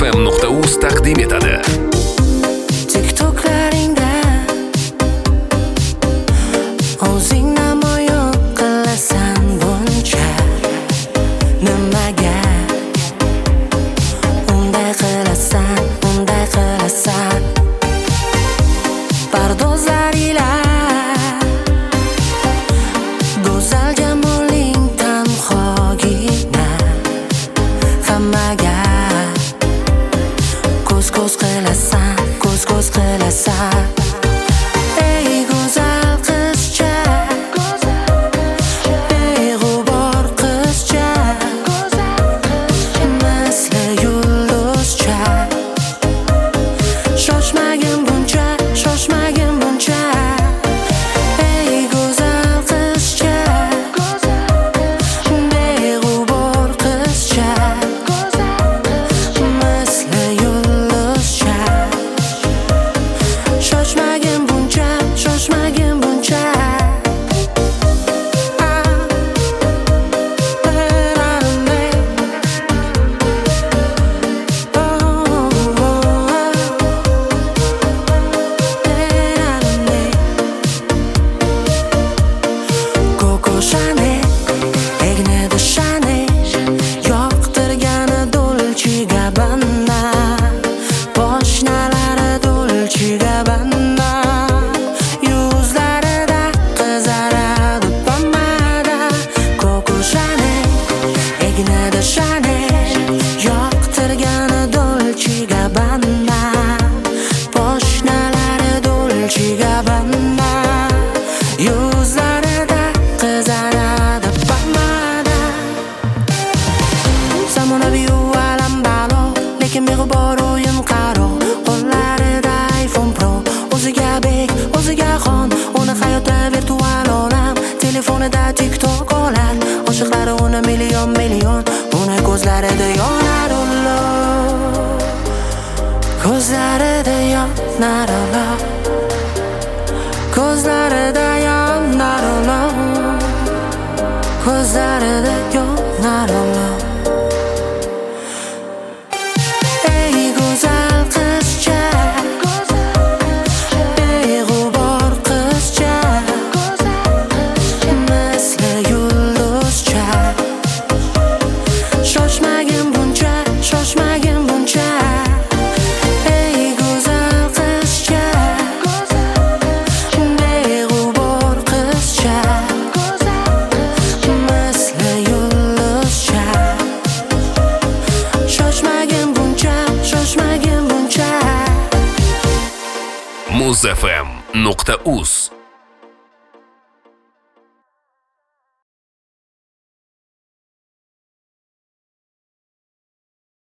Muzafm.uz taqdim etadi. TikToklaringda o'zing namoyon qilasan buncha. Nimaga unday qilasan? Pardozlaringlar go'zal jamoling tanhogina. Hammaga ko'z qilasan. Ey go'zal qizcha, beg'ubor qizcha, misli yulduzcha. Shoshmagin buncha. Ey go'zal qizcha, beg'ubor qizcha, misli yulduzcha. Shoshmagin buncha. Yuzlarida qizaradi pomada. Zamonaviy alam balo, lekin beg'ubor o'yin qaro. Qo'llarida iPhone Pro, o'ziga bek, o'ziga xon. Uni hayotda virtual olam, telefonida TikTok olar. Oshiqlari uni million. Uni ko'zlarida yonar ulov, ko'zlarida yonar ulov, ko'zlarida yonar ulov, ko'zlarida yonar ulov. Ey go'zal qizcha, beg'ubor qizcha, misli yulduzcha. Shoshmagin buncha. Ey go'zal qizcha, beg'ubor qizcha, misli yulduzcha. Shoshmagin buncha. Muzafm.uz